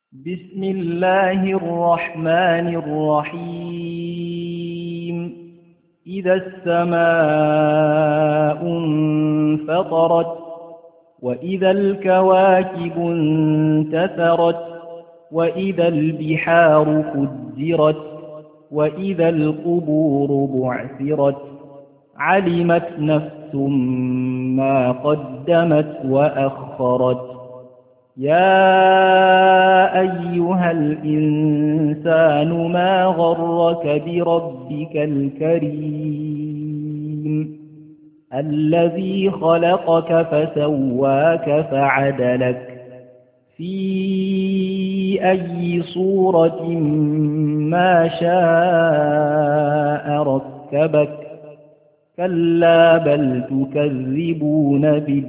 بسم الله الرحمن الرحيم. إذا السماء انفطرت وإذا الكواكب انتثرت وإذا البحار فجرت وإذا القبور بعثرت علمت نفس ما قدمت وأخرت. يا أيها الإنسان ما غرك بربك الكريم الذي خلقك فسواك فعدلك في أي صورة ما شاء ركبك. كلا بل تكذبون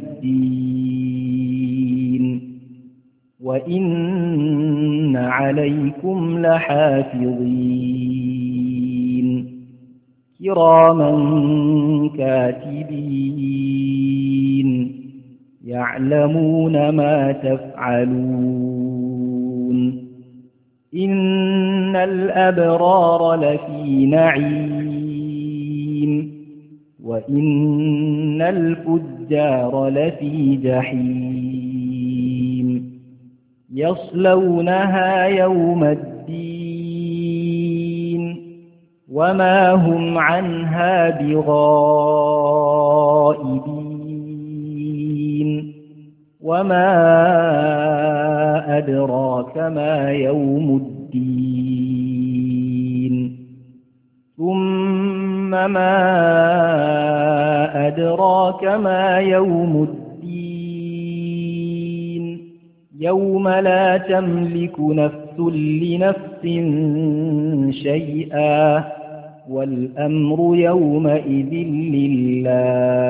بالدين وإن عليكم لحافظين كراما كاتبين يعلمون ما تفعلون. إن الأبرار لفي نعيم وإن الفجار لفي جحيم يصلونها يوم الدين وما هم عنها بغائبين. وما أدراك ما يوم الدين ثم ما أدراك ما يوم الدين يوم لا تملك نفس لنفس شيئا والأمر يومئذ لله.